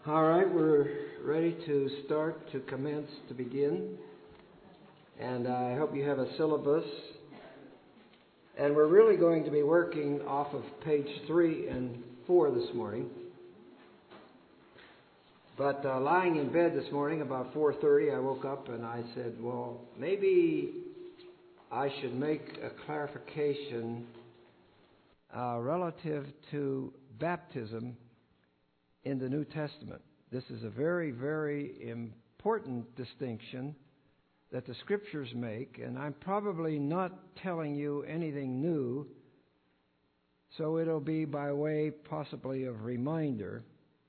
All right, we're ready to start, to commence, to begin. And I hope you have a syllabus. And we're really going to be working off of page 3 and 4 this morning. But lying in bed this morning about 4:30, I woke up and I said, well, maybe I should make a clarification relative to baptism in the New Testament. This is a very, very important distinction that the Scriptures make, and I'm probably not telling you anything new, so it'll be by way possibly of reminder.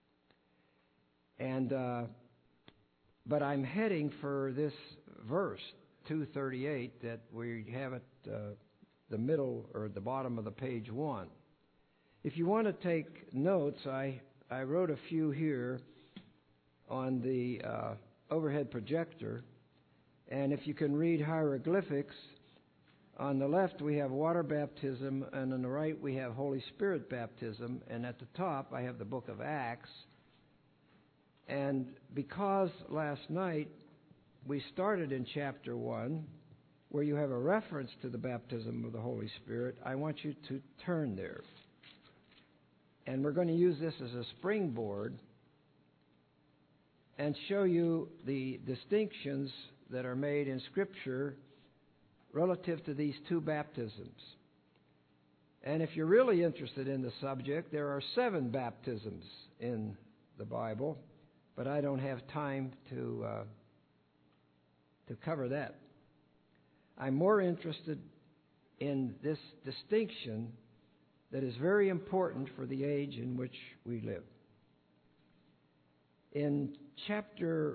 And but I'm heading for this verse 238 that we have at the middle or at the bottom of the page 1. If you want to take notes, I wrote a few here on the overhead projector, and if you can read hieroglyphics, on the left we have water baptism, and on the right we have Holy Spirit baptism, and at the top I have the book of Acts. And because last night we started in chapter 1, where you have a reference to the baptism of the Holy Spirit, I want you to turn there. And we're going to use this as a springboard and show you the distinctions that are made in Scripture relative to these two baptisms. And if you're really interested in the subject, there are 7 baptisms in the Bible, but I don't have time to cover that. I'm more interested in this distinction that is very important for the age in which we live. In chapter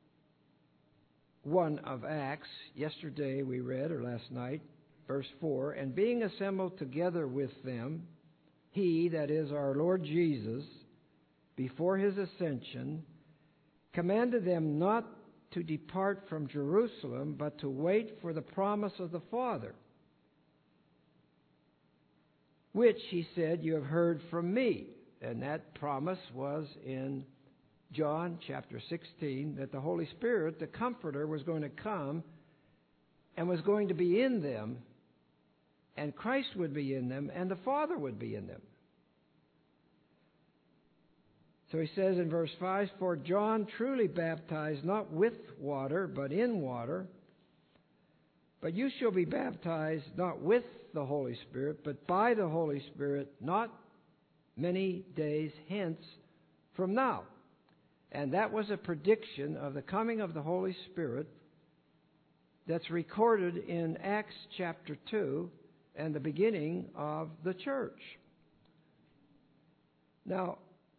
1 of Acts, yesterday we read, or last night, verse 4, and being assembled together with them, he, that is our Lord Jesus, before his ascension, commanded them not to depart from Jerusalem, but to wait for the promise of the Father, which, he said, you have heard from me. And that promise was in John chapter 16, that the Holy Spirit, the Comforter, was going to come and was going to be in them, and Christ would be in them, and the Father would be in them. So he says in verse 5, for John truly baptized not with water, but in water. But you shall be baptized not with the Holy Spirit, but by the Holy Spirit not many days hence from now. And that was a prediction of the coming of the Holy Spirit that's recorded in Acts chapter 2 and the beginning of the church. Now,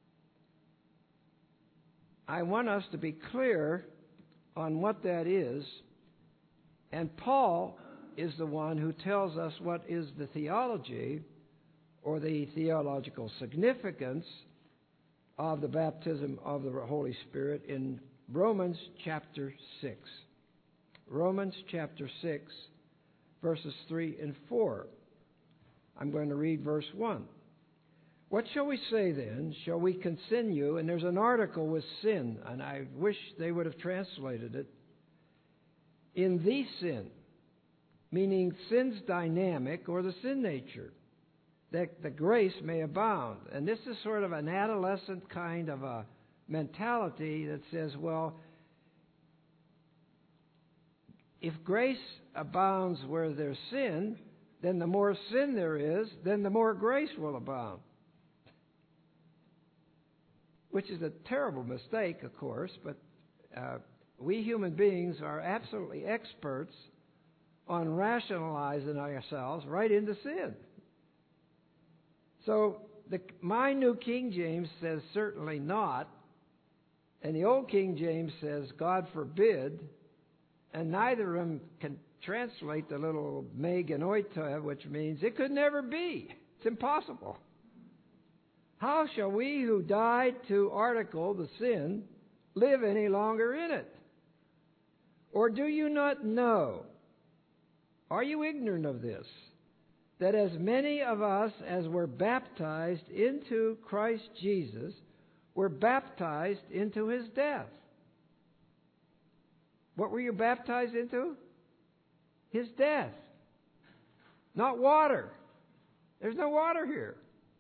I want us to be clear on what that is. And Paul is the one who tells us what is the theology or the theological significance of the baptism of the Holy Spirit in Romans chapter 6. Romans chapter 6, verses 3 and 4. I'm going to read verse 1. What shall we say then? Shall we continue? And there's an article with sin, and I wish they would have translated it. In the sin, meaning sin's dynamic or the sin nature, that the grace may abound. And this is sort of an adolescent kind of a mentality that says, well, if grace abounds where there's sin, then the more sin there is, then the more grace will abound. Which is a terrible mistake, of course, but we human beings are absolutely experts on rationalizing ourselves right into sin. So my New King James says certainly not, and the Old King James says God forbid, and neither of them can translate the little me genoito, which means it could never be. It's impossible. How shall we who died to article, the sin, live any longer in it? Or do you not know? Are you ignorant of this? That as many of us as were baptized into Christ Jesus were baptized into his death. What were you baptized into? His death. Not water. There's no water here.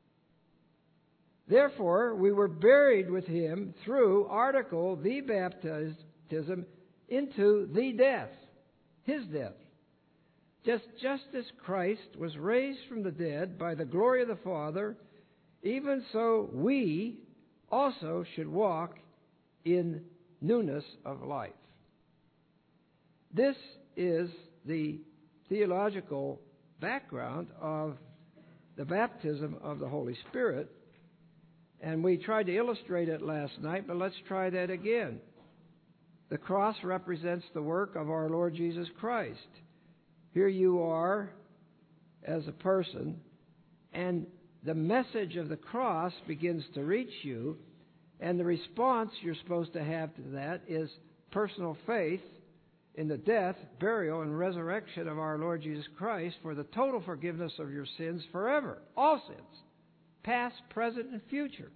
Therefore, we were buried with him through article, the baptism, into the death, his death. Just as Christ was raised from the dead by the glory of the Father, even so we also should walk in newness of life. This is the theological background of the baptism of the Holy Spirit. And we tried to illustrate it last night, but let's try that again. The cross represents the work of our Lord Jesus Christ. Here you are as a person, and the message of the cross begins to reach you, and the response you're supposed to have to that is personal faith in the death, burial, and resurrection of our Lord Jesus Christ for the total forgiveness of your sins forever. All sins. Past, present, and future.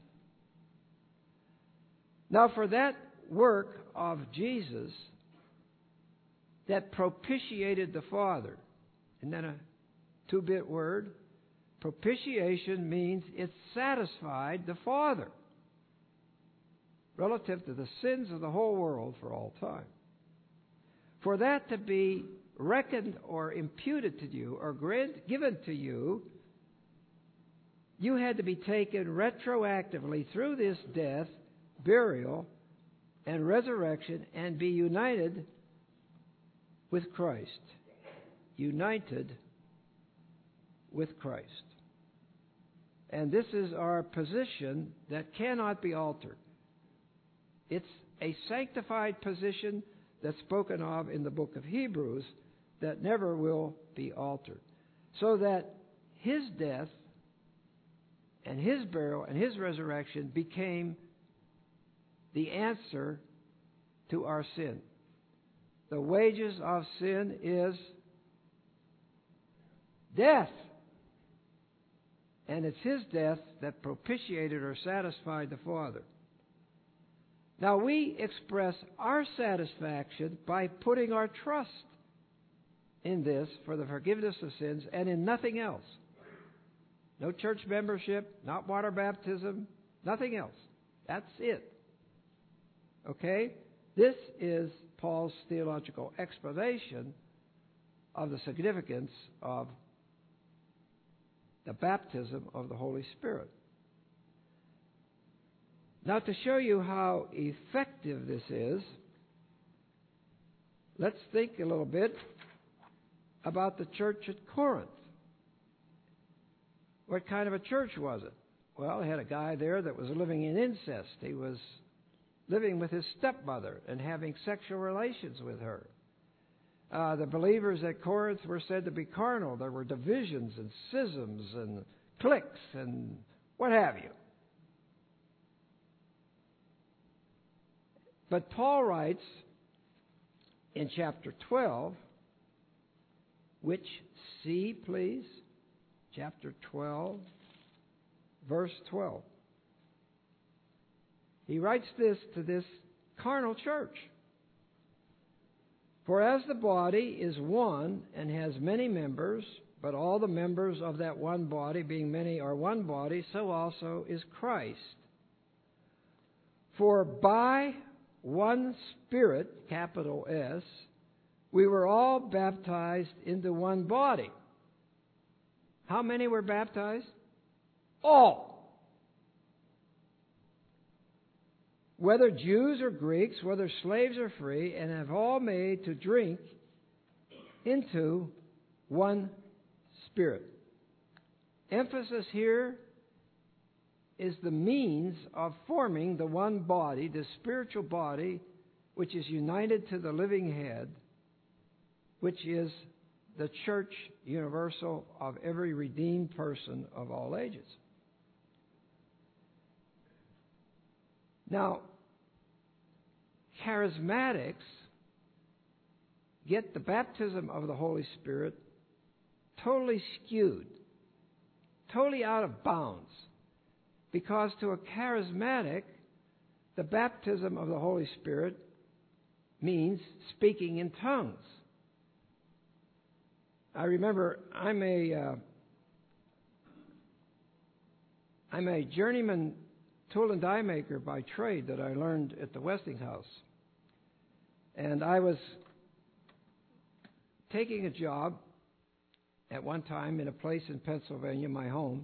Now, for that work of Jesus that propitiated the Father, isn't that a two-bit word? Propitiation means it satisfied the Father relative to the sins of the whole world for all time. For that to be reckoned or imputed to you or given to you, you had to be taken retroactively through this death, burial, and resurrection and be united with Christ. United with Christ. And this is our position that cannot be altered. It's a sanctified position that's spoken of in the book of Hebrews that never will be altered. So that his death and his burial and his resurrection became the answer to our sin. The wages of sin is death. And it's his death that propitiated or satisfied the Father. Now we express our satisfaction by putting our trust in this for the forgiveness of sins and in nothing else. No church membership, not water baptism, nothing else. That's it. Okay? This is Paul's theological explanation of the significance of the baptism of the Holy Spirit. Now, to show you how effective this is, let's think a little bit about the church at Corinth. What kind of a church was it? Well, it had a guy there that was living in incest. He was living with his stepmother and having sexual relations with her. The believers at Corinth were said to be carnal. There were divisions and schisms and cliques and what have you. But Paul writes in chapter 12, which see, please, chapter 12, verse 12. He writes this to this carnal church. For as the body is one and has many members, but all the members of that one body, being many, are one body, so also is Christ. For by one Spirit, capital S, we were all baptized into one body. How many were baptized? All. Whether Jews or Greeks, whether slaves or free, and have all made to drink into one Spirit. Emphasis here is the means of forming the one body, the spiritual body, which is united to the living head, which is the church universal of every redeemed person of all ages. Now, charismatics get the baptism of the Holy Spirit totally skewed, totally out of bounds. Because to a charismatic, the baptism of the Holy Spirit means speaking in tongues. I remember I'm a journeyman tool and die maker by trade that I learned at the Westinghouse. And I was taking a job at one time in a place in Pennsylvania, my home.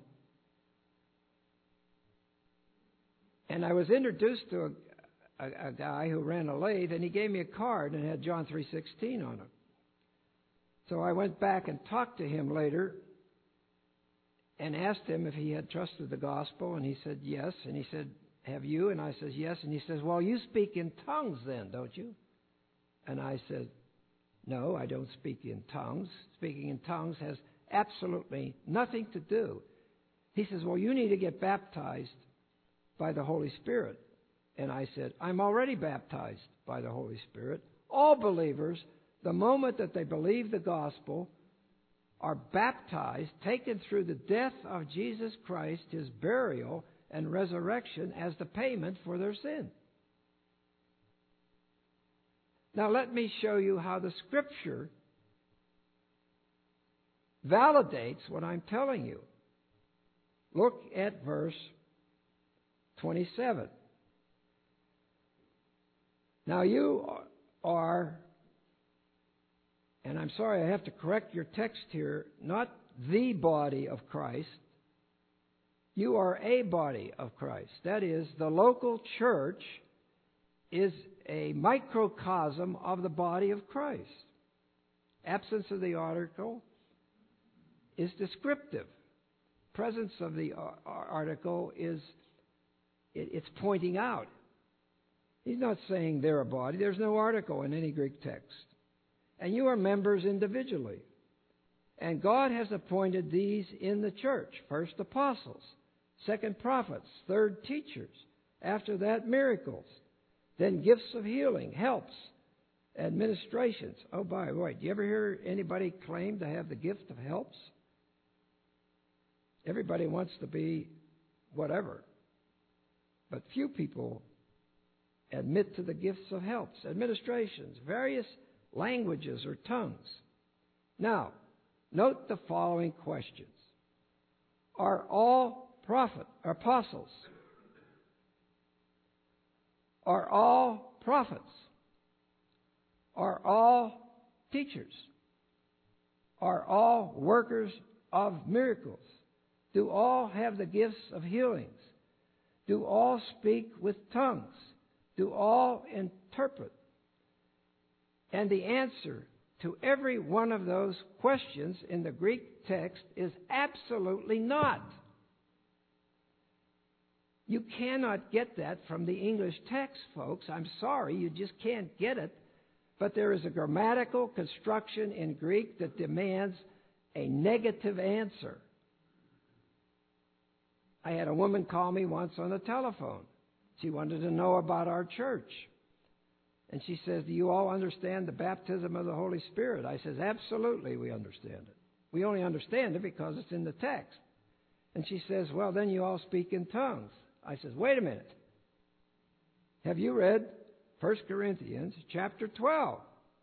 And I was introduced to a guy who ran a lathe, and he gave me a card and it had John 3:16 on it. So I went back and talked to him later and asked him if he had trusted the gospel, and he said yes. And he said, "Have you?" And I said yes. And he says, "Well, you speak in tongues then, don't you?" And I said, "No, I don't speak in tongues. Speaking in tongues has absolutely nothing to do." He says, "Well, you need to get baptized by the Holy Spirit." And I said, "I'm already baptized by the Holy Spirit." All believers, the moment that they believe the gospel, are baptized, taken through the death of Jesus Christ, His burial and resurrection as the payment for their sin. Now let me show you how the Scripture validates what I'm telling you. Look at verse 27. Now you are, and I'm sorry I have to correct your text here, not the body of Christ. You are a body of Christ. That is, the local church is a microcosm of the body of Christ. Absence of the article is descriptive. Presence of the article is it's pointing out. He's not saying they're a body. There's no article in any Greek text. And you are members individually. And God has appointed these in the church. First, apostles. Second, prophets. Third, teachers. After that, miracles. Then gifts of healing, helps, administrations. Oh, by the way, do you ever hear anybody claim to have the gift of helps? Everybody wants to be whatever. But few people admit to the gifts of helps, administrations, various languages or tongues. Now, note the following questions. Are all apostles? Are all prophets? Are all teachers? Are all workers of miracles? Do all have the gifts of healings? Do all speak with tongues? Do all interpret? And the answer to every one of those questions in the Greek text is absolutely not. You cannot get that from the English text, folks. I'm sorry, you just can't get it. But there is a grammatical construction in Greek that demands a negative answer. I had a woman call me once on the telephone. She wanted to know about our church. And she says, "Do you all understand the baptism of the Holy Spirit?" I says, "Absolutely, we understand it. We only understand it because it's in the text." And she says, "Well, then you all speak in tongues." I says, "Wait a minute. Have you read 1 Corinthians chapter 12?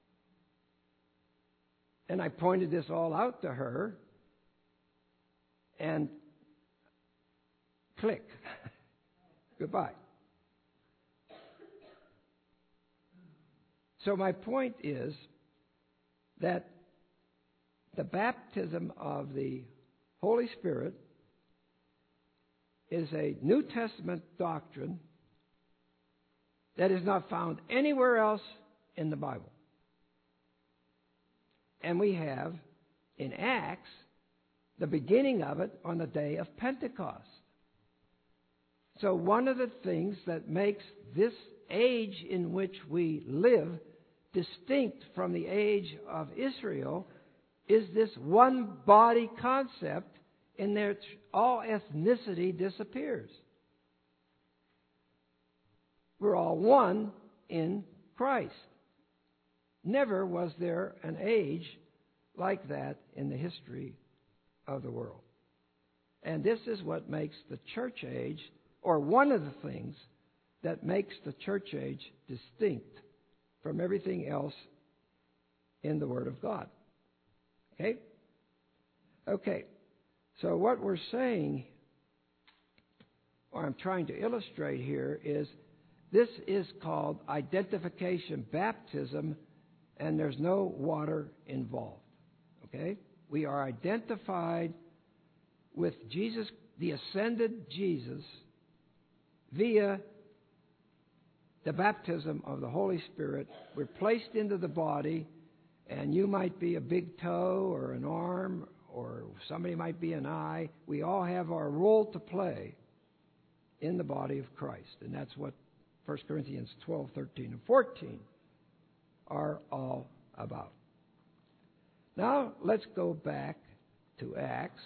And I pointed this all out to her, and click. Goodbye. So my point is that the baptism of the Holy Spirit is a New Testament doctrine that is not found anywhere else in the Bible. And we have, in Acts, the beginning of it on the day of Pentecost. So one of the things that makes this age in which we live distinct from the age of Israel is this one body concept in which all ethnicity disappears. We're all one in Christ. Never was there an age like that in the history of the world. And this is what makes the church age, or one of the things that makes the church age distinct from everything else in the Word of God. Okay? Okay. So what we're saying, or I'm trying to illustrate here, is this is called identification baptism, and there's no water involved. Okay? We are identified with Jesus, the ascended Jesus, via the baptism of the Holy Spirit. We're placed into the body, and you might be a big toe or an arm, or somebody might be an eye. We all have our role to play in the body of Christ. And that's what 1 Corinthians 12, 13, and 14 are all about. Now, let's go back to Acts.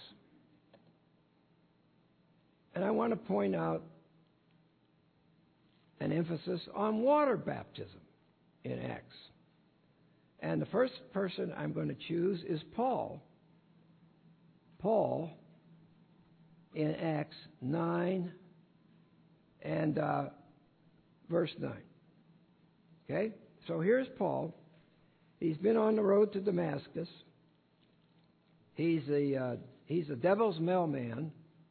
And I want to point out an emphasis on water baptism in Acts. And the first person I'm going to choose is Paul. Paul in Acts 9 and verse 9. Okay? So here's Paul. He's been on the road to Damascus. He's a devil's mailman.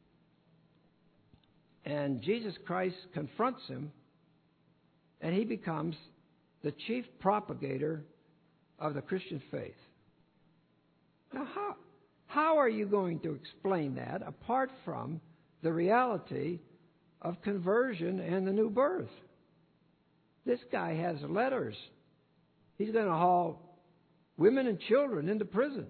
And Jesus Christ confronts him, and he becomes the chief propagator of the Christian faith. Now, how are you going to explain that apart from the reality of conversion and the new birth? This guy has letters. He's going to haul women and children into prison.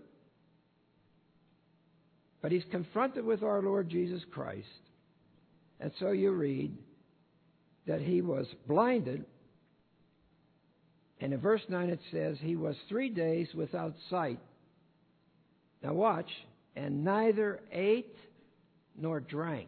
But he's confronted with our Lord Jesus Christ. And so you read that he was blinded. And in verse 9 it says, he was 3 days without sight. Now watch. And neither ate nor drank.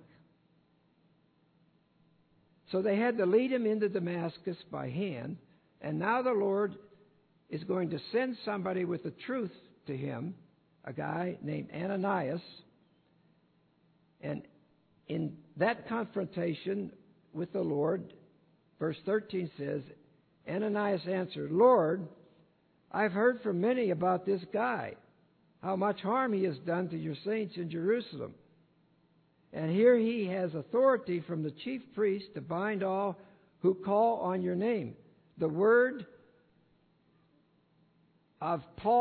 So they had to lead him into Damascus by hand. And now the Lord is going to send somebody with the truth to him, a guy named Ananias. And in that confrontation with the Lord, verse 13 says, Ananias answered, Lord, I've heard from many about this guy, how much harm he has done to your saints in Jerusalem. And here he has authority from the chief priest to bind all who call on your name. The word of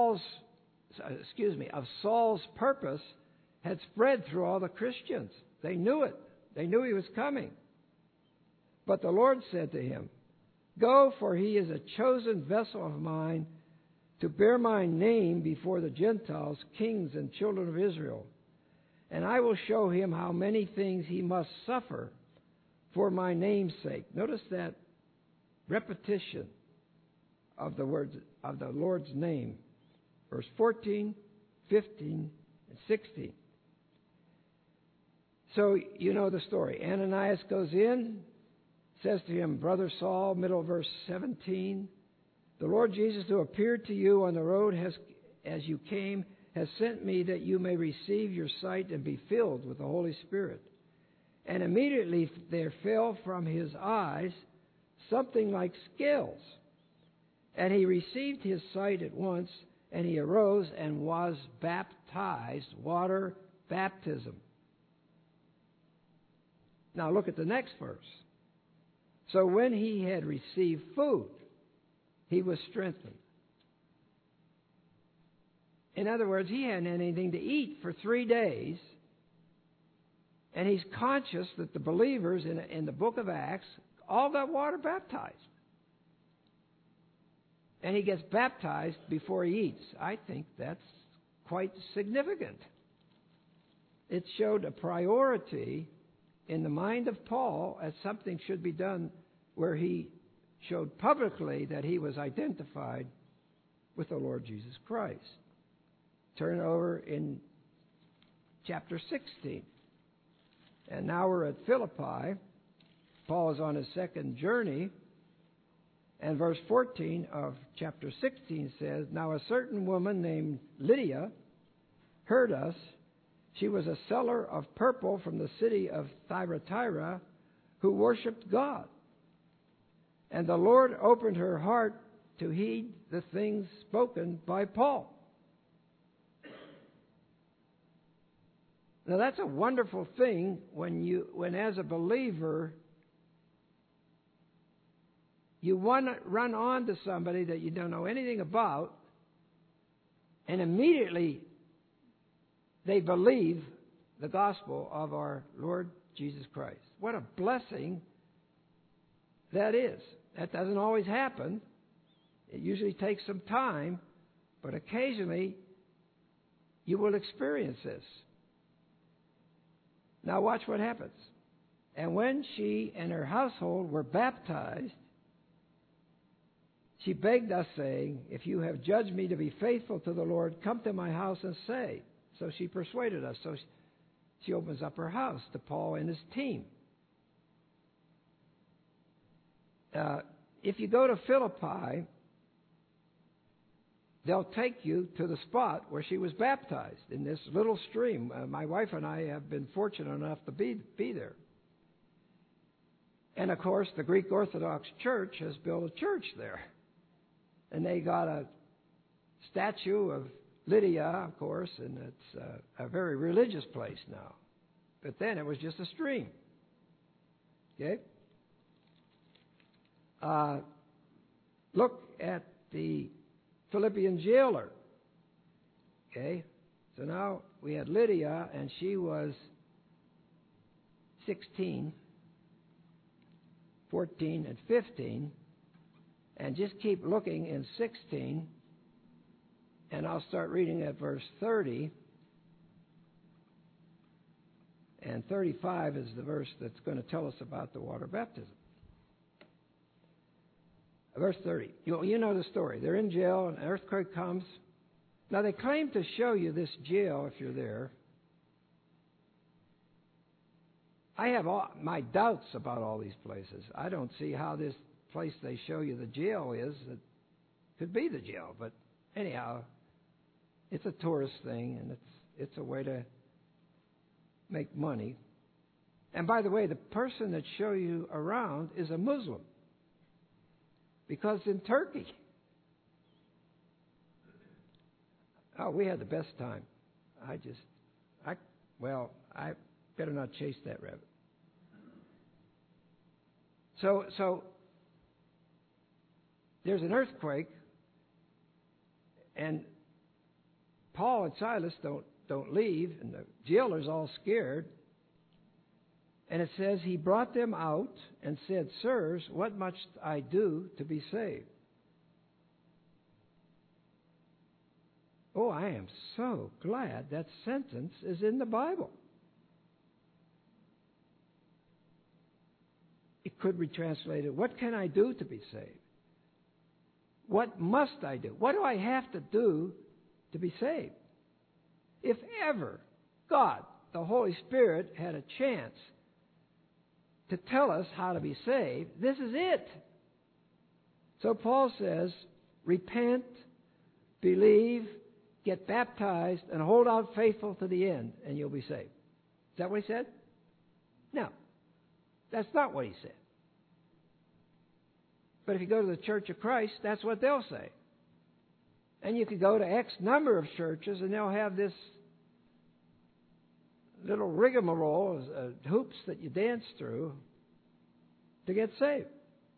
Saul's purpose had spread through all the Christians. They knew it. They knew he was coming. But the Lord said to him, Go, for he is a chosen vessel of mine to bear my name before the Gentiles, kings, and children of Israel. And I will show him how many things he must suffer for my name's sake. Notice that repetition of the words of the Lord's name. Verse 14, 15, and 16. So you know the story. Ananias goes in, says to him, Brother Saul, middle of verse 17, the Lord Jesus who appeared to you on the road as you came has sent me that you may receive your sight and be filled with the Holy Spirit. And immediately there fell from his eyes something like scales. And he received his sight at once, and he arose and was baptized, water baptism. Now look at the next verse. So when he had received food, he was strengthened. In other words, he hadn't had anything to eat for 3 days, and he's conscious that the believers in the book of Acts all got water baptized. And he gets baptized before he eats. I think that's quite significant. It showed a priority in the mind of Paul as something should be done, where he showed publicly that he was identified with the Lord Jesus Christ. Turn over in chapter 16. And now we're at Philippi. Paul is on his second journey. And verse 14 of chapter 16 says, Now a certain woman named Lydia heard us. She was a seller of purple from the city of Thyatira who worshipped God. And the Lord opened her heart to heed the things spoken by Paul. Now that's a wonderful thing when as a believer you want to run on to somebody that you don't know anything about, and immediately they believe the gospel of our Lord Jesus Christ. What a blessing that is. That doesn't always happen. It usually takes some time, but occasionally you will experience this. Now watch what happens. And when she and her household were baptized, she begged us, saying, "If you have judged me to be faithful to the Lord, come to my house and stay." So she persuaded us. So she opens up her house to Paul and his team. If you go to Philippi, they'll take you to the spot where she was baptized in this little stream. My wife and I have been fortunate enough to be there. And of course, the Greek Orthodox Church has built a church there. And they got a statue of Lydia, of course, and it's a very religious place now. But then it was just a stream. Okay? Look at the Philippian jailer. Okay? So now we had Lydia, and she was 16, 14, and 15. And just keep looking in 16, and I'll start reading at verse 30. And 35 is the verse that's going to tell us about the water baptism. Verse 30. You know the story. They're in jail, and an earthquake comes. Now, they claim to show you this jail if you're there. I have my doubts about all these places. I don't see how this place they show you the jail is. It could be the jail, but anyhow, it's a tourist thing, and it's a way to make money. And by the way, the person that show you around is a Muslim, because in Turkey, we had the best time. I better not chase that rabbit. So there's an earthquake, and Paul and Silas don't leave, and the jailer's all scared. And it says he brought them out and said, "Sirs, what must I do to be saved?" Oh, I am so glad that sentence is in the Bible. It could be translated, "What can I do to be saved?" What must I do? What do I have to do to be saved? If ever God, the Holy Spirit, had a chance to tell us how to be saved, this is it. So Paul says, repent, believe, get baptized, and hold out faithful to the end, and you'll be saved. Is that what he said? No. That's not what he said. But if you go to the Church of Christ, that's what they'll say. And you could go to X number of churches, and they'll have this little rigmarole, hoops that you dance through to get saved.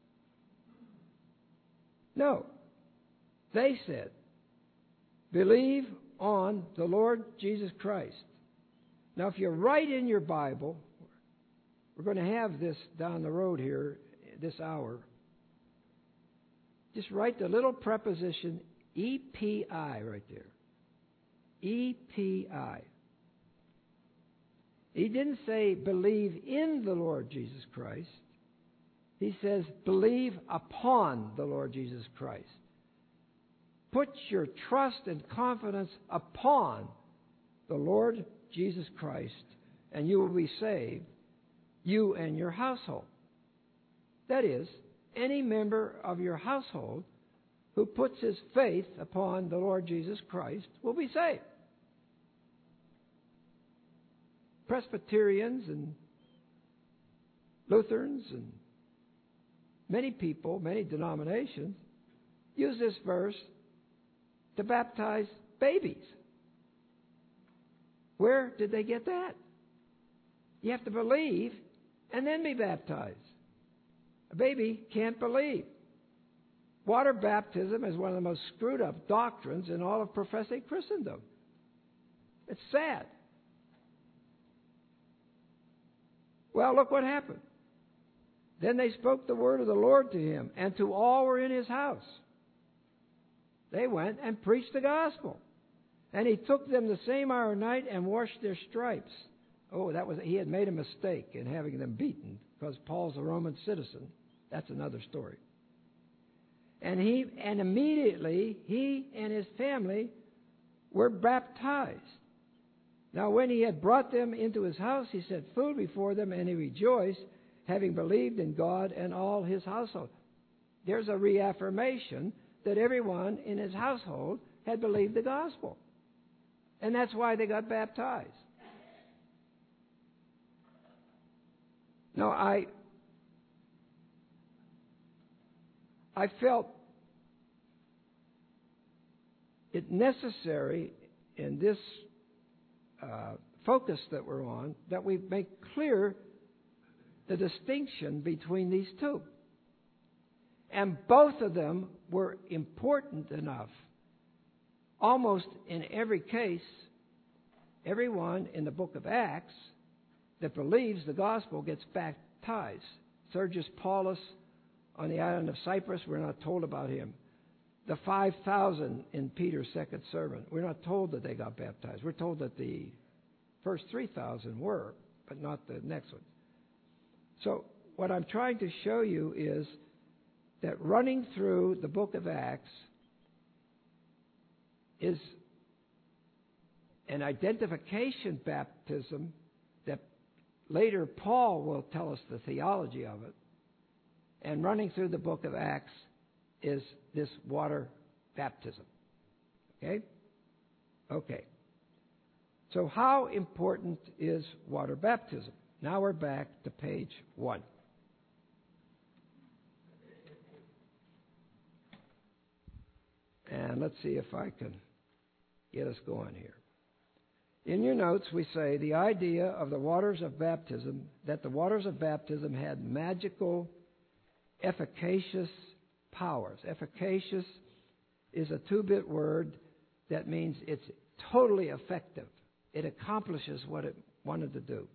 No. They said, believe on the Lord Jesus Christ. Now, if you write in your Bible, we're going to have this down the road here this hour. Just write the little preposition E-P-I right there. E-P-I. He didn't say believe in the Lord Jesus Christ. He says believe upon the Lord Jesus Christ. Put your trust and confidence upon the Lord Jesus Christ, and you will be saved, you and your household. That is, any member of your household who puts his faith upon the Lord Jesus Christ will be saved. Presbyterians and Lutherans and many people, many denominations, use this verse to baptize babies. Where did they get that? You have to believe and then be baptized. A baby can't believe. Water baptism is one of the most screwed up doctrines in all of professing Christendom. It's sad. Well, look what happened. Then they spoke the word of the Lord to him and to all who were in his house. They went and preached the gospel. And he took them the same hour of night and washed their stripes. Oh, he had made a mistake in having them beaten because Paul's a Roman citizen. That's another story. And immediately he and his family were baptized. Now when he had brought them into his house, he set food before them, and he rejoiced, having believed in God and all his household. There's a reaffirmation that everyone in his household had believed the gospel. And that's why they got baptized. Now, I felt it necessary in this focus that we're on that we make clear the distinction between these two. And both of them were important enough. Almost in every case, everyone in the book of Acts that believes the gospel gets baptized. Sergius Paulus on the island of Cyprus, we're not told about him. The 5,000 in Peter's second sermon, we're not told that they got baptized. We're told that the first 3,000 were, but not the next one. So what I'm trying to show you is that running through the book of Acts is an identification baptism that later Paul will tell us the theology of it. And running through the book of Acts is this water baptism. Okay? Okay. So how important is water baptism? Now we're back to page 1. And let's see if I can get us going here. In your notes, we say the idea of the waters of baptism, that the waters of baptism had magical, efficacious powers. Efficacious is a 2-bit word that means it's totally effective. It accomplishes what it wanted to do.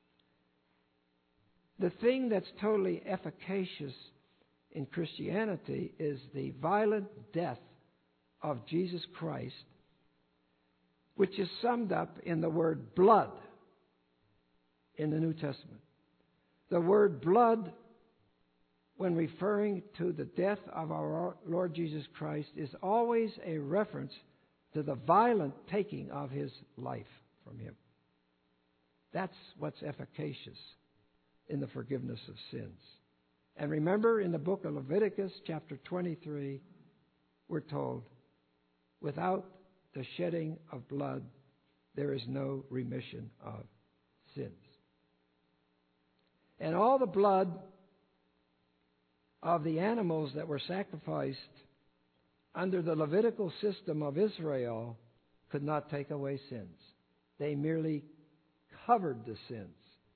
The thing that's totally efficacious in Christianity is the violent death of Jesus Christ, which is summed up in the word blood in the New Testament. The word blood, when referring to the death of our Lord Jesus Christ, is always a reference to the violent taking of his life from him. That's what's efficacious in the forgiveness of sins. And remember, in the book of Leviticus, chapter 23, we're told, without the shedding of blood, there is no remission of sins. And all the blood of the animals that were sacrificed under the Levitical system of Israel could not take away sins. They merely covered the sins.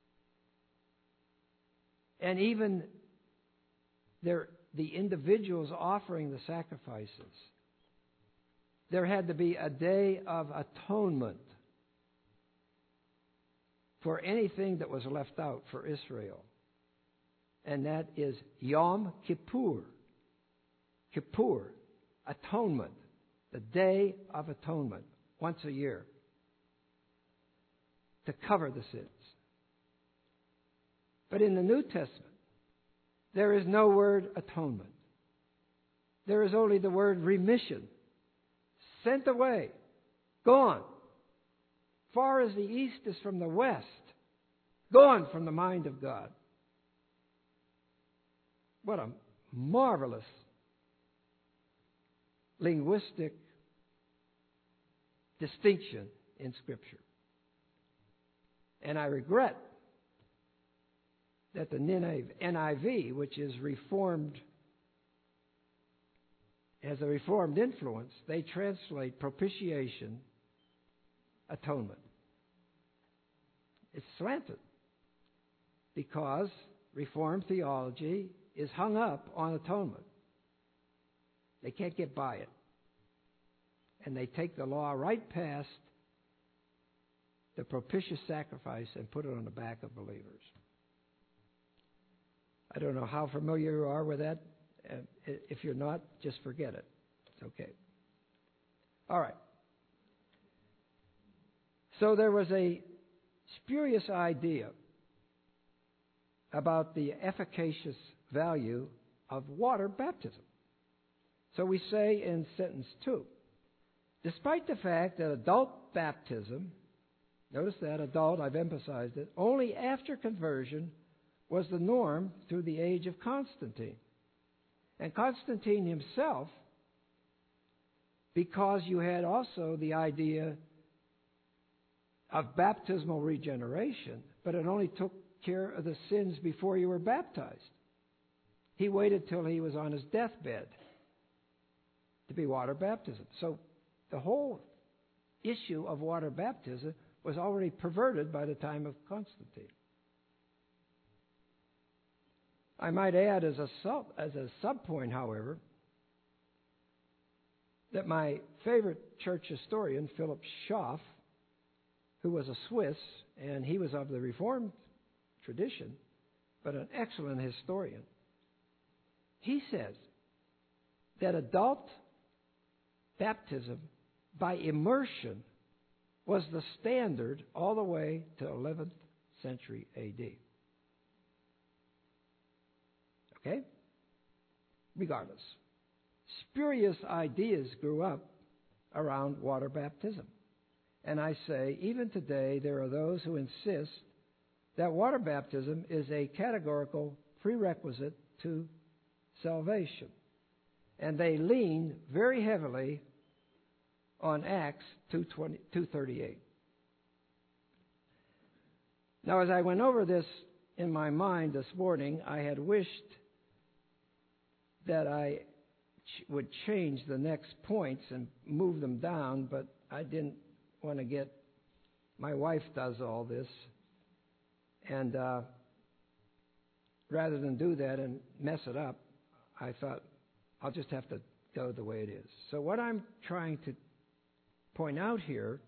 And even the individuals offering the sacrifices, there had to be a day of atonement for anything that was left out for Israel. And that is Yom Kippur. Kippur, atonement, the Day of Atonement, once a year, to cover the sins. But in the New Testament, there is no word atonement. There is only the word remission. Sent away, gone. Far as the east is from the west, gone from the mind of God. What a marvelous linguistic distinction in Scripture. And I regret that the NIV, which is Reformed, has a Reformed influence, they translate propitiation, atonement. It's slanted because Reformed theology is hung up on atonement. They can't get by it. And they take the law right past the propitious sacrifice and put it on the back of believers. I don't know how familiar you are with that. If you're not, just forget it. It's okay. All right. So there was a spurious idea about the efficacious value of water baptism. So we say in sentence 2, despite the fact that adult baptism, notice that, adult, I've emphasized it, only after conversion was the norm through the age of Constantine. And Constantine himself, because you had also the idea of baptismal regeneration, but it only took care of the sins before you were baptized. He waited till he was on his deathbed to be water baptism. So the whole issue of water baptism was already perverted by the time of Constantine. I might add as a sub-point, however, that my favorite church historian, Philip Schaff, who was a Swiss, and he was of the Reformed tradition, but an excellent historian, he says that adult baptism by immersion was the standard all the way to 11th century A.D. Okay? Regardless, spurious ideas grew up around water baptism. And I say, even today, there are those who insist that water baptism is a categorical prerequisite to salvation. And they lean very heavily on Acts 2:38. Now, as I went over this in my mind this morning, I had wished that I would change the next points and move them down, but I didn't want to get... My wife does all this, and rather than do that and mess it up, I thought I'll just have to go the way it is. So what I'm trying to point out here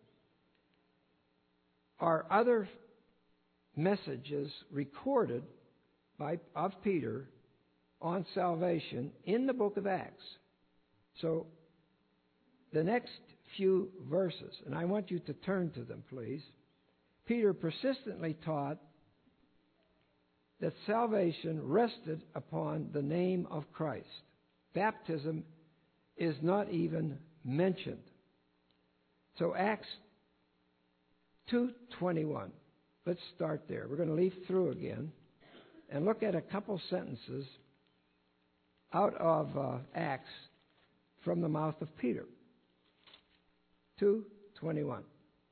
are other messages recorded of Peter on salvation in the book of Acts. So the next few verses, and I want you to turn to them, please. Peter persistently taught that salvation rested upon the name of Christ. Baptism is not even mentioned. So Acts 2:21. Let's start there. We're going to leaf through again and look at a couple sentences out of Acts from the mouth of Peter. 2:21.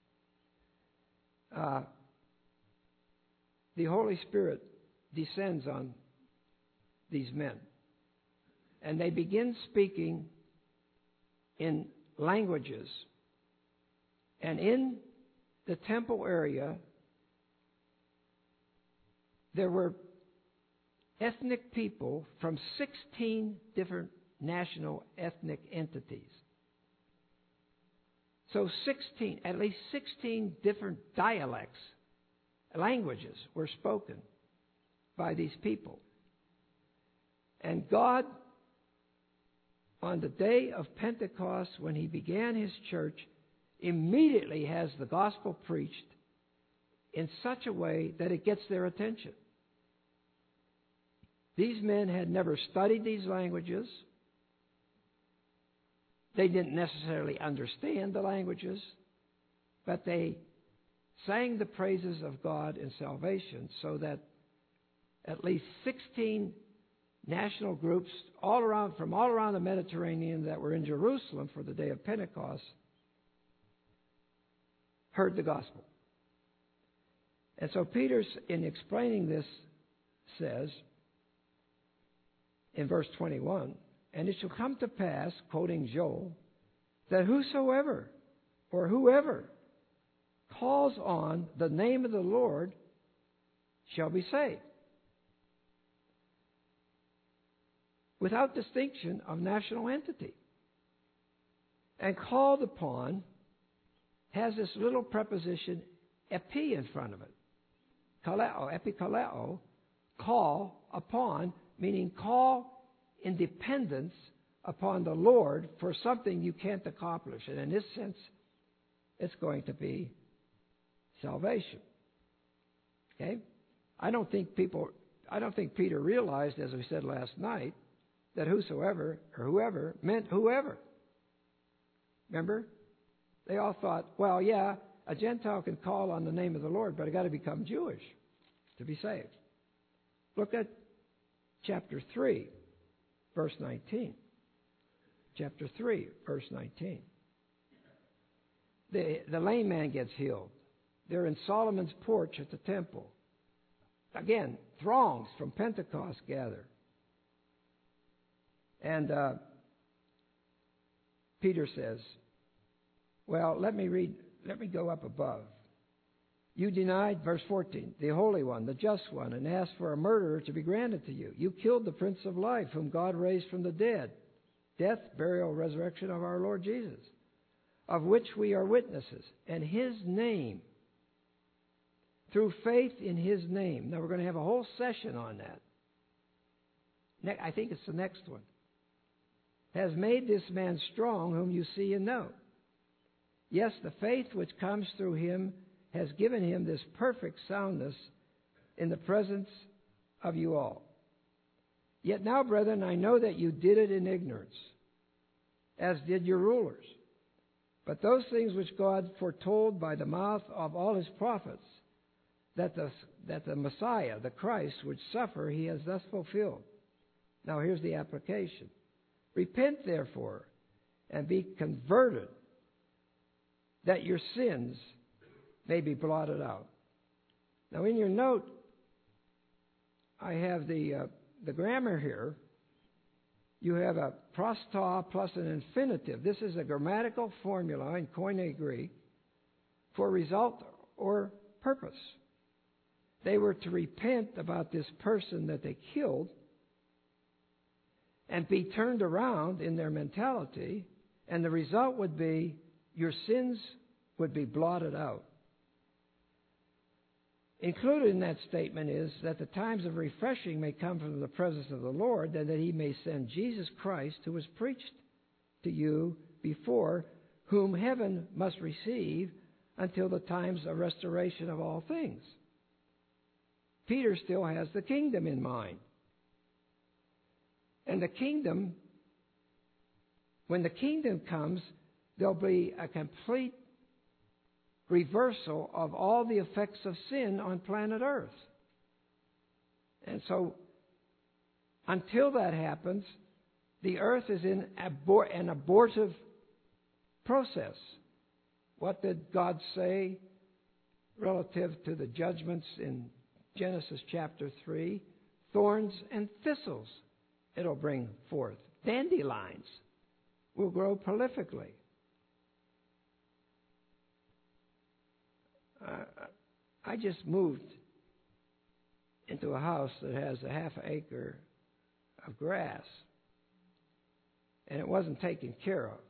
The Holy Spirit descends on these men, and they begin speaking in languages. And in the temple area, there were ethnic people from 16 different national ethnic entities. So at least 16 different dialects, languages were spoken by these people. And God, on the day of Pentecost, when He began His church, immediately has the gospel preached in such a way that it gets their attention. These men had never studied these languages. They didn't necessarily understand the languages, but they sang the praises of God in salvation, so that at least 16 national groups from all around the Mediterranean that were in Jerusalem for the day of Pentecost heard the gospel. And so Peter, in explaining this, says in verse 21, "And it shall come to pass," quoting Joel, "that whosoever or whoever calls on the name of the Lord shall be saved." Without distinction of national entity. And called upon has this little preposition epi in front of it. Kaleo, epikaleo, call upon, meaning call in dependence upon the Lord for something you can't accomplish. And in this sense, it's going to be salvation. Okay? I don't think Peter realized, as we said last night, that whosoever or whoever meant whoever. Remember? They all thought, well, yeah, a Gentile can call on the name of the Lord, but I got to become Jewish to be saved. Look at chapter 3, verse 19. Chapter 3, verse 19. The lame man gets healed. They're in Solomon's porch at the temple. Again, throngs from Pentecost gather. And Peter says, well, let me go up above. You denied, verse 14, the Holy One, the Just One, and asked for a murderer to be granted to you. You killed the Prince of Life, whom God raised from the dead. Death, burial, resurrection of our Lord Jesus, of which we are witnesses. And His name, through faith in His name. Now we're going to have a whole session on that. I think it's the next one. Has made this man strong, whom you see and know. Yes, the faith which comes through him has given him this perfect soundness in the presence of you all. Yet now, brethren, I know that you did it in ignorance, as did your rulers. But those things which God foretold by the mouth of all His prophets, that the Messiah, the Christ, would suffer, He has thus fulfilled. Now here's the application. Repent, therefore, and be converted, that your sins may be blotted out. Now, in your note, I have the grammar here. You have a prostai plus an infinitive. This is a grammatical formula in Koine Greek for result or purpose. They were to repent about this person that they killed and be turned around in their mentality, and the result would be your sins would be blotted out. Included in that statement is that the times of refreshing may come from the presence of the Lord, and that He may send Jesus Christ, who was preached to you before, whom heaven must receive until the times of restoration of all things. Peter still has the kingdom in mind. And the kingdom, when the kingdom comes, there'll be a complete reversal of all the effects of sin on planet Earth. And so, until that happens, the earth is in an abortive process. What did God say relative to the judgments in Genesis chapter 3? Thorns and thistles it'll bring forth. Dandelions will grow prolifically. I just moved into a house that has a half acre of grass, and it wasn't taken care of.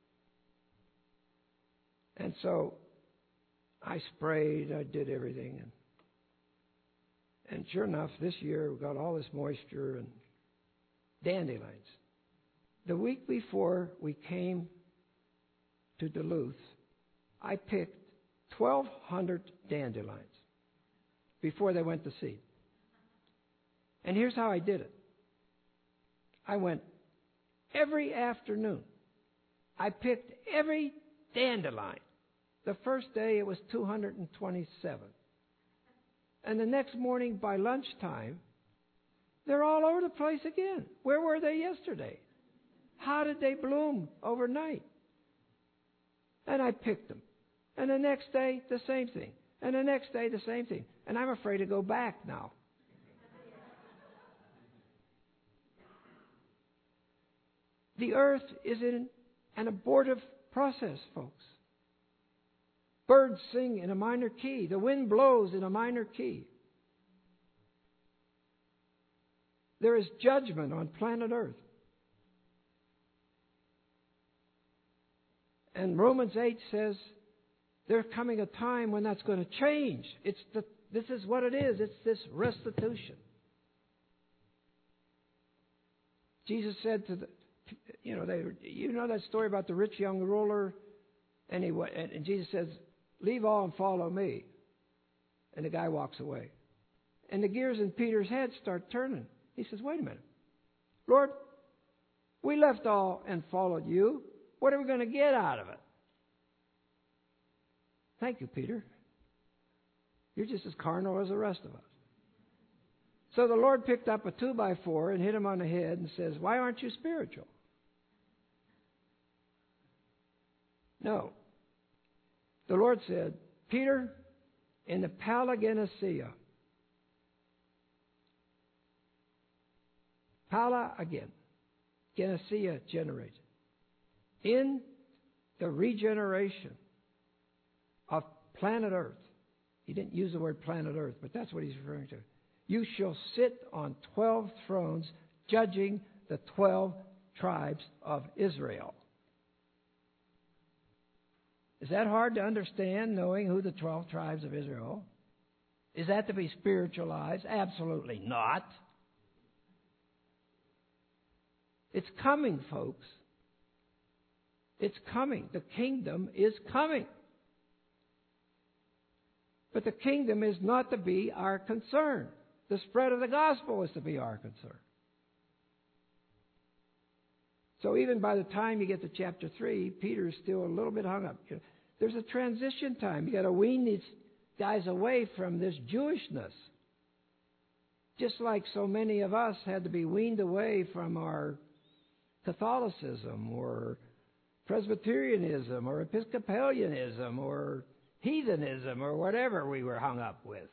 And so I sprayed, I did everything. And sure enough, this year we got all this moisture and dandelions. The week before we came to Duluth, I picked 1,200 dandelions before they went to seed. And here's how I did it. I went every afternoon. I picked every dandelion. The first day it was 227. And the next morning by lunchtime, they're all over the place again. Where were they yesterday? How did they bloom overnight? And I picked them. And the next day, the same thing. And the next day, the same thing. And I'm afraid to go back now. The earth is in an abortive process, folks. Birds sing in a minor key. The wind blows in a minor key. There is judgment on planet Earth. And Romans 8 says there's coming a time when that's going to change. This is what it is. It's this restitution. Jesus said to you know that story about the rich young ruler, and Jesus says, "Leave all and follow me." And the guy walks away. And the gears in Peter's head start turning. He says, "Wait a minute. Lord, we left all and followed you. What are we going to get out of it?" Thank you, Peter. You're just as carnal as the rest of us. So the Lord picked up a 2x4 and hit him on the head and says, "Why aren't you spiritual?" No. The Lord said, "Peter, in the Palagenesia." Pala again. Genesia generated. In the regeneration of planet Earth. He didn't use the word planet Earth, but that's what he's referring to. You shall sit on 12 thrones, judging the 12 tribes of Israel. Is that hard to understand, knowing who the 12 tribes of Israel? Is that to be spiritualized? Absolutely not. It's coming, folks. It's coming. The kingdom is coming. But the kingdom is not to be our concern. The spread of the gospel is to be our concern. So even by the time you get to chapter 3, Peter's still a little bit hung up. There's a transition time. You got to wean these guys away from this Jewishness. Just like so many of us had to be weaned away from our Catholicism or Presbyterianism or Episcopalianism or heathenism or whatever we were hung up with.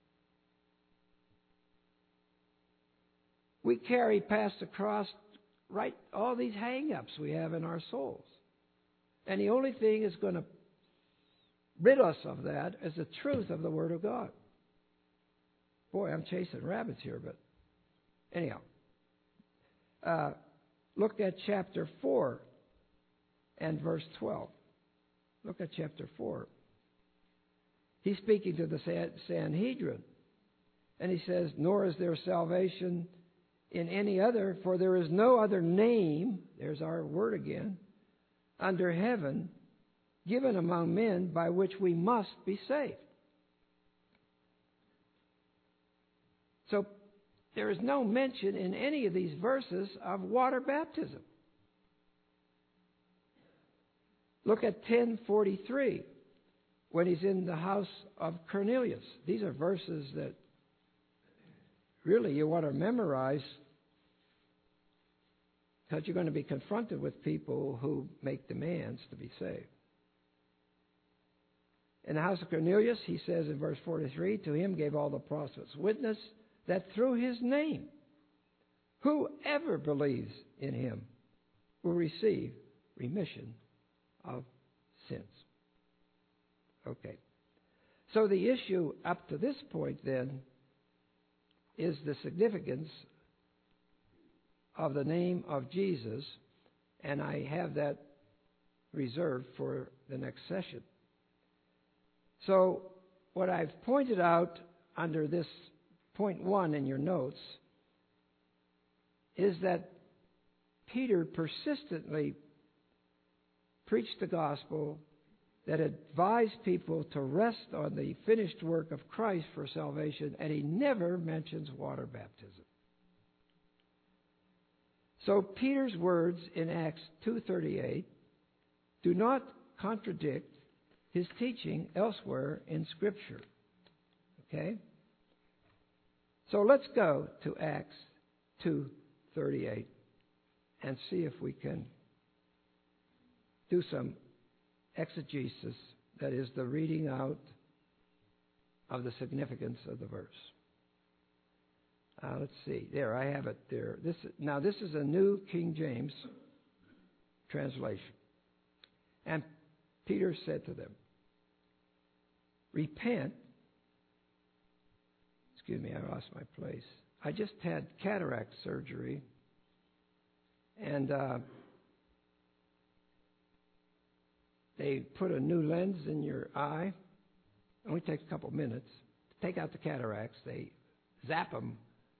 We carry past the cross all these hang-ups we have in our souls. And the only thing that's going to rid us of that is the truth of the Word of God. Boy, I'm chasing rabbits here, but anyhow. Look at chapter 4 and verse 12. Look at chapter 4. He's speaking to the Sanhedrin. And he says, "Nor is there salvation in any other, for there is no other name," there's our word again, "under heaven given among men by which we must be saved." So there is no mention in any of these verses of water baptism. Look at 10:43 when he's in the house of Cornelius. These are verses that really you want to memorize because you're going to be confronted with people who make demands to be saved. In the house of Cornelius, he says in verse 43, "To him gave all the prophets witness that through his name, whoever believes in him will receive remission of sins." Okay. So the issue up to this point then is the significance of the name of Jesus, and I have that reserved for the next session. So what I've pointed out under this point 1 in your notes is that Peter persistently preached the gospel that advised people to rest on the finished work of Christ for salvation, and he never mentions water baptism. So Peter's words in Acts 2:38 do not contradict his teaching elsewhere in Scripture. Okay? So let's go to Acts 2:38 and see if we can do some exegesis, that is, the reading out of the significance of the verse. Let's see. There, I have it there. This is a New King James translation. And Peter said to them, repent. Excuse me, I lost my place. I just had cataract surgery. And they put a new lens in your eye. It only takes a couple minutes. To take out the cataracts, they zap them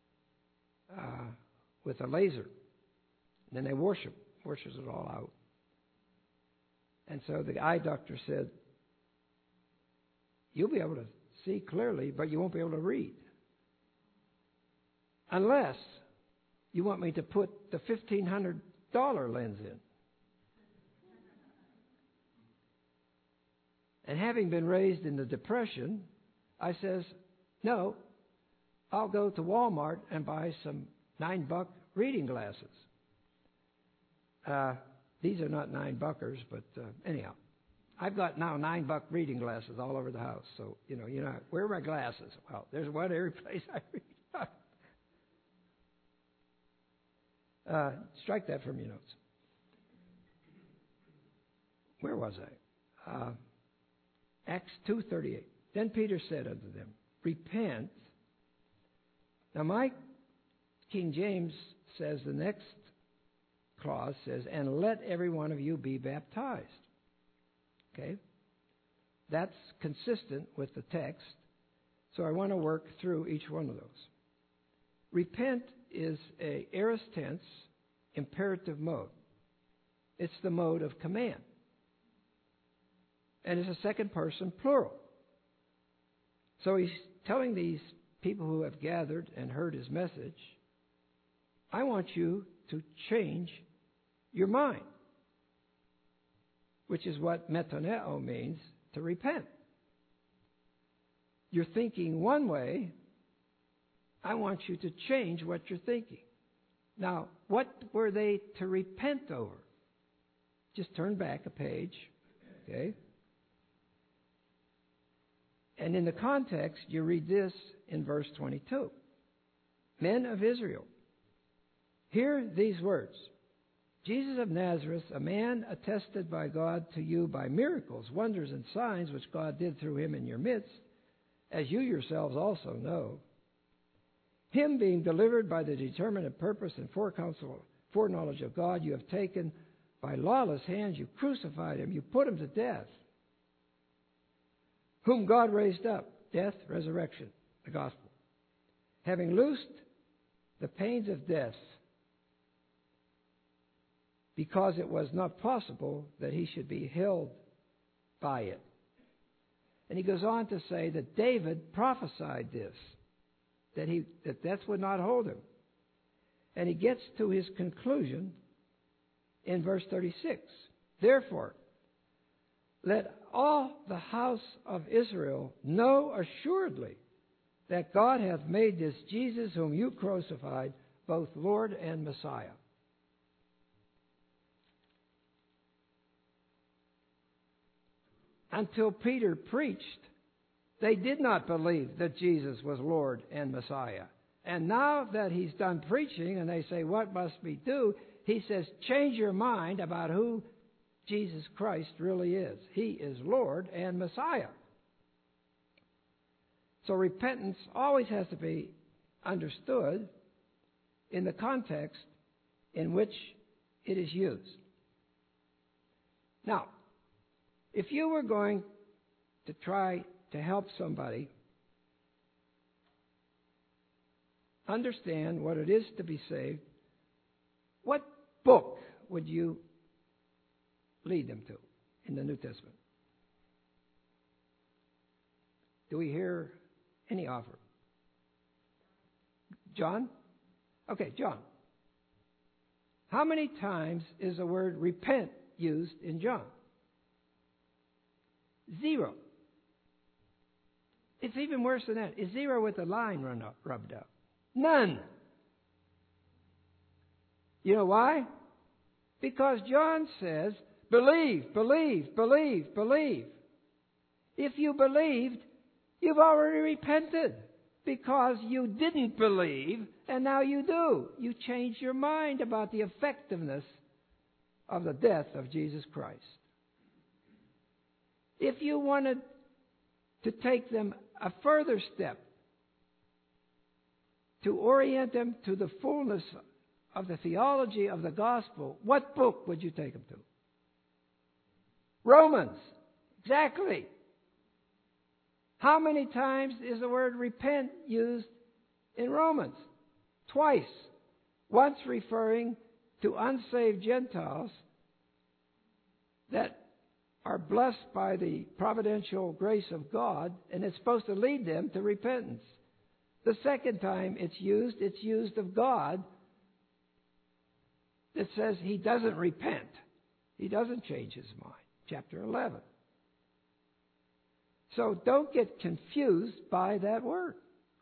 with a laser. And then they washes it all out. And so the eye doctor said, you'll be able to see clearly, but you won't be able to read. Unless you want me to put the $1,500 lens in. And having been raised in the Depression, I says, no, I'll go to Walmart and buy some $9 reading glasses. These are not $9, but anyhow. I've got now $9 reading glasses all over the house. So, where are my glasses? Well, there's one every place I read. Strike that from your notes. Where was I? Acts 2:38. Then Peter said unto them, repent. Now my King James says the next clause says, and let every one of you be baptized. Okay? That's consistent with the text. So I want to work through each one of those. Repent is a aorist tense imperative mode. It's the mode of command. And it's a second person plural. So he's telling these people who have gathered and heard his message, I want you to change your mind, which is what metaneo means, to repent. You're thinking one way. I want you to change what you're thinking. Now, what were they to repent over? Just turn back a page, okay? And in the context, you read this in verse 22. Men of Israel, hear these words. Jesus of Nazareth, a man attested by God to you by miracles, wonders, and signs which God did through him in your midst, as you yourselves also know. Him being delivered by the determinate purpose and foreknowledge of God, you have taken by lawless hands, you crucified him, you put him to death. Whom God raised up, death, resurrection, the gospel. Having loosed the pains of death, because it was not possible that he should be held by it. And he goes on to say that David prophesied this, that death would not hold him. And he gets to his conclusion in verse 36. Therefore, let all the house of Israel know assuredly that God hath made this Jesus whom you crucified both Lord and Messiah. Until Peter preached, they did not believe that Jesus was Lord and Messiah. And now that he's done preaching and they say, what must we do? He says, change your mind about who Jesus Christ really is. He is Lord and Messiah. So repentance always has to be understood in the context in which it is used. Now, if you were going to try to help somebody understand what it is to be saved, what book would you lead them to in the New Testament? Do we hear any offer? John? Okay, John. How many times is the word repent used in John? 0. It's even worse than that. It's 0 with a line rubbed up. None. You know why? Because John says, believe, believe, believe, believe. If you believed, you've already repented. Because you didn't believe, and now you do. You changed your mind about the effectiveness of the death of Jesus Christ. If you wanted to take them a further step, to orient them to the fullness of the theology of the gospel, what book would you take them to? Romans. Exactly. How many times is the word repent used in Romans? Twice. Once referring to unsaved Gentiles that are blessed by the providential grace of God, and it's supposed to lead them to repentance. The second time it's used of God that says He doesn't repent. He doesn't change His mind. Chapter 11. So don't get confused by that word.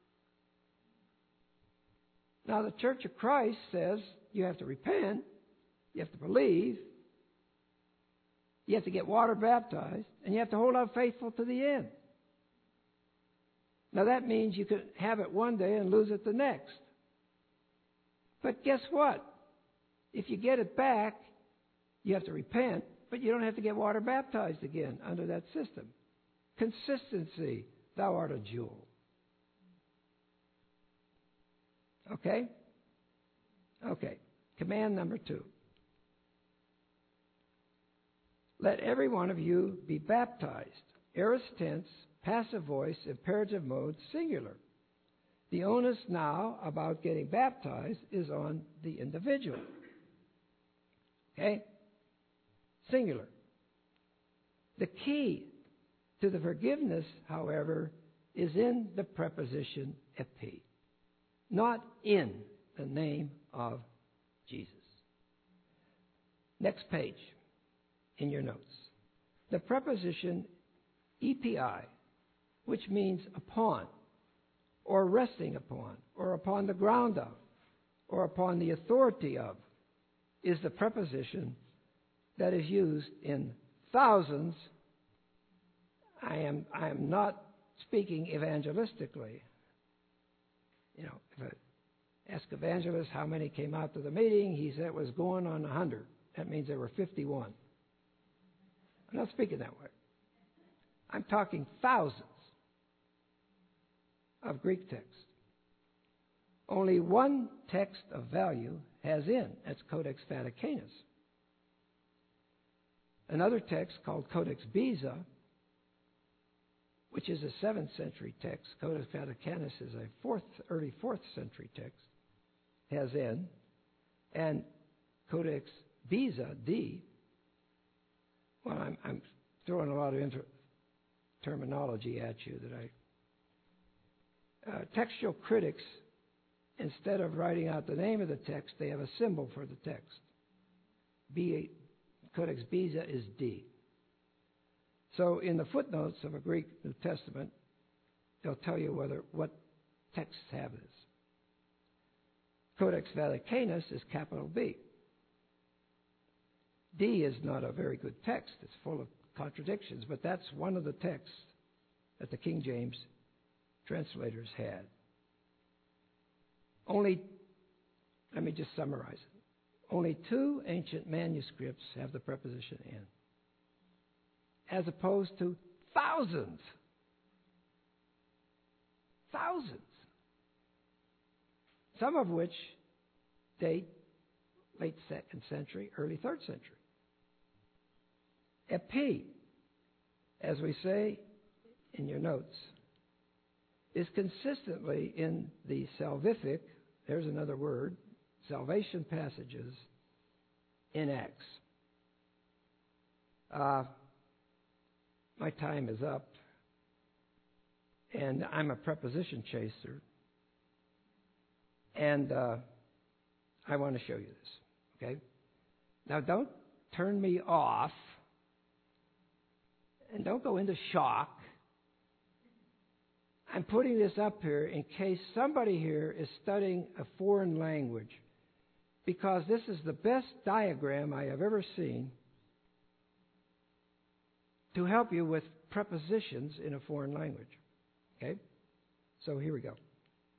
Now, the Church of Christ says you have to repent, you have to believe, you have to get water baptized, and you have to hold out faithful to the end. Now, that means you could have it one day and lose it the next. But guess what? If you get it back, you have to repent, but you don't have to get water baptized again under that system. Consistency, thou art a jewel. Okay? Okay. Command number 2. Let every one of you be baptized. Aorist tense, passive voice, imperative mode, singular. The onus now about getting baptized is on the individual. Okay? Singular. The key to the forgiveness, however, is in the preposition epi, not in the name of Jesus. Next page in your notes. The preposition epi, which means upon, or resting upon, or upon the ground of, or upon the authority of, is the preposition that is used in thousands. I am not speaking evangelistically. You know, if I ask evangelist how many came out to the meeting, he said it was going on 100. That means there were 51. I'm not speaking that way. I'm talking thousands of Greek texts. Only one text of value has in. That's Codex Vaticanus. Another text called Codex Beza, which is a 7th century text. Codex Vaticanus is a early 4th century text, has in. And Codex Beza, D, well, I'm throwing a lot of terminology at you that textual critics, instead of writing out the name of the text, they have a symbol for the text. Codex Beza is D. So in the footnotes of a Greek New Testament, they'll tell you what texts have this. Codex Vaticanus is capital B. D is not a very good text. It's full of contradictions, but that's one of the texts that the King James translators had. Let me just summarize it. Only 2 ancient manuscripts have the preposition in, as opposed to thousands. Thousands. Some of which date late 2nd century, early 3rd century. Epi, as we say in your notes, is consistently in the salvific, there's another word, salvation passages in Acts. My time is up, and I'm a preposition chaser, and I want to show you this, okay? Now, don't turn me off, and don't go into shock. I'm putting this up here in case somebody here is studying a foreign language, because this is the best diagram I have ever seen to help you with prepositions in a foreign language. Okay? So here we go.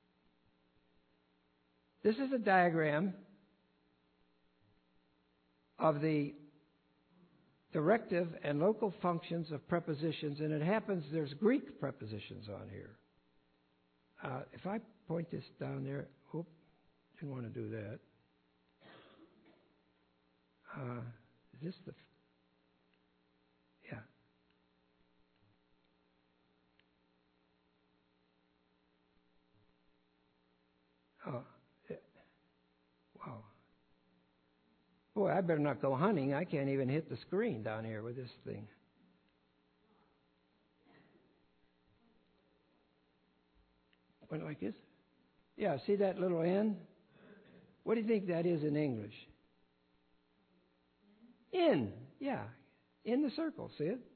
This is a diagram of the directive and local functions of prepositions, and it happens there's Greek prepositions on here. If I point this down there, didn't want to do that. Is this the... Yeah. Oh, wow. Boy, I better not go hunting. I can't even hit the screen down here with this thing. What, like this? Yeah, see that little N? What do you think that is in English? In, yeah. In the circle, see it?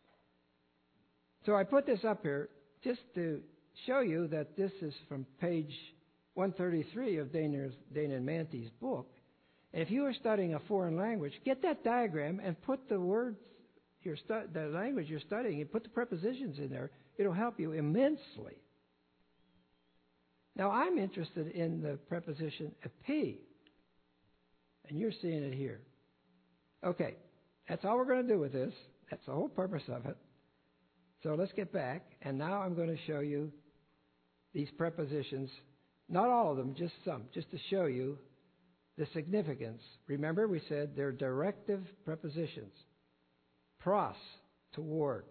So I put this up here just to show you that this is from page 133 of Dana and Manty's book. And if you are studying a foreign language, get that diagram and put the words, the language you're studying, and put the prepositions in there. It'll help you immensely. Now, I'm interested in the preposition epi, and you're seeing it here. Okay, that's all we're going to do with this. That's the whole purpose of it. So let's get back, and now I'm going to show you these prepositions, not all of them, just some, just to show you the significance. Remember, we said they're directive prepositions. Pros, toward.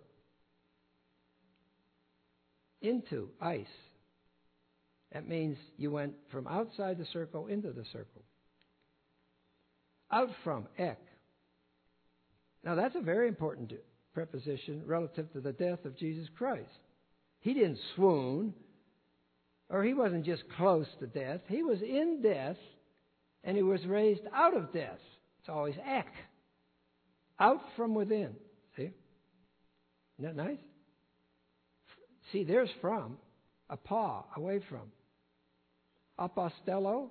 Into, ice. That means you went from outside the circle into the circle. Out from, ek. Now that's a very important preposition relative to the death of Jesus Christ. He didn't swoon, or he wasn't just close to death. He was in death, and he was raised out of death. It's always ek. Out from within. See? Isn't that nice? See, there's from. Apa, away from. Apostello.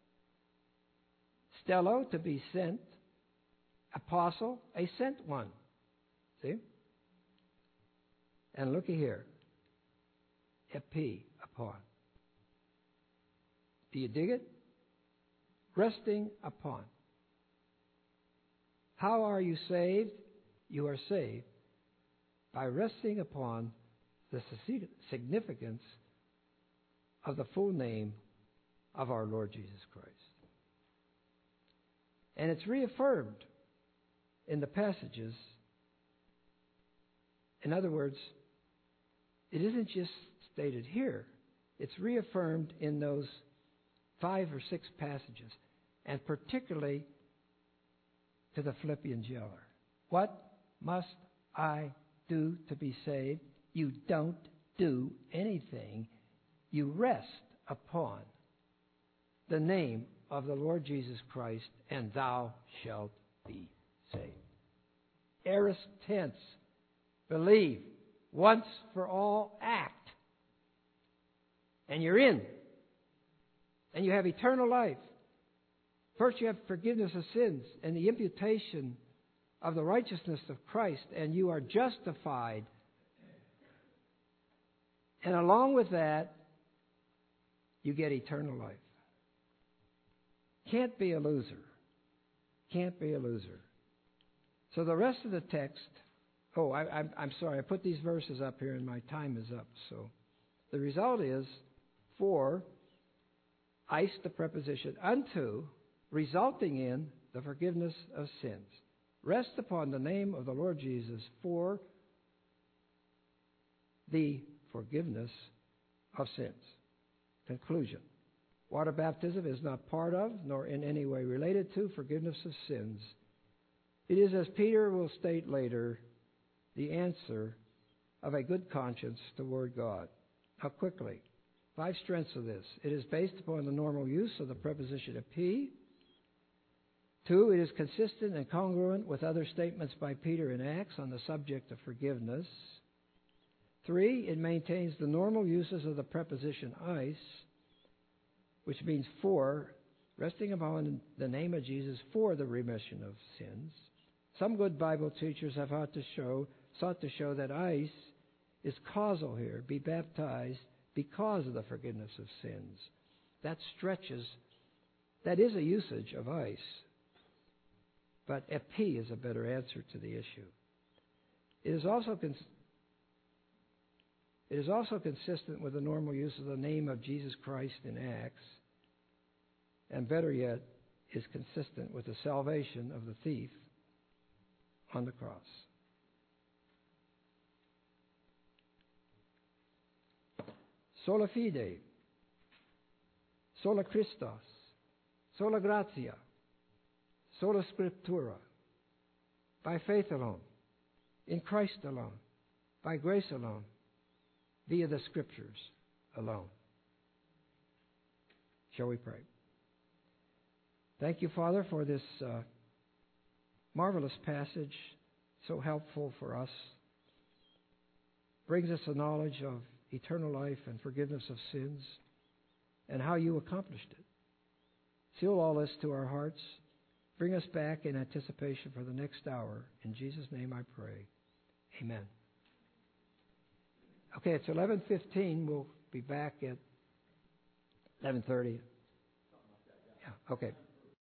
Stello, to be sent. Apostle, a sent one. See? And looky here. Epi, upon. Do you dig it? Resting upon. How are you saved? You are saved by resting upon the significance of the full name of our Lord Jesus Christ. And it's reaffirmed in the passages. In other words, it isn't just stated here. It's reaffirmed in those 5 or 6 passages, and particularly to the Philippian jailer. What must I do to be saved? You don't do anything. You rest upon the name of the Lord Jesus Christ, and thou shalt be saved. Aorist tense. Believe. Once for all, act. And you're in. And you have eternal life. First, you have forgiveness of sins and the imputation of the righteousness of Christ, and you are justified. And along with that, you get eternal life. Can't be a loser. Can't be a loser. So the rest of the text, I'm sorry, I put these verses up here and my time is up. So the result is, for, ice, the preposition, unto, resulting in the forgiveness of sins. Rest upon the name of the Lord Jesus for the forgiveness of sins. Conclusion. Water baptism is not part of, nor in any way related to, forgiveness of sins. It is, as Peter will state later, the answer of a good conscience toward God. Now quickly, 5 strengths of this. It is based upon the normal use of the preposition epi. 2, it is consistent and congruent with other statements by Peter in Acts on the subject of forgiveness. 3, it maintains the normal uses of the preposition ice, which means for, resting upon the name of Jesus for the remission of sins. Some good Bible teachers have sought to show that ice is causal here, be baptized because of the forgiveness of sins. That is a usage of ice. but epi is a better answer to the issue. It is also consistent with the normal use of the name of Jesus Christ in Acts, and better yet, is consistent with the salvation of the thief on the cross. Sola fide, sola Christos, sola gratia, sola scriptura, by faith alone, in Christ alone, by grace alone, via the Scriptures alone. Shall we pray? Thank you, Father, for this marvelous passage, so helpful for us. Brings us a knowledge of eternal life and forgiveness of sins and how you accomplished it. Seal all this to our hearts. Bring us back in anticipation for the next hour. In Jesus' name I pray. Amen. Okay, it's 11:15. We'll be back at 11:30. Yeah, okay.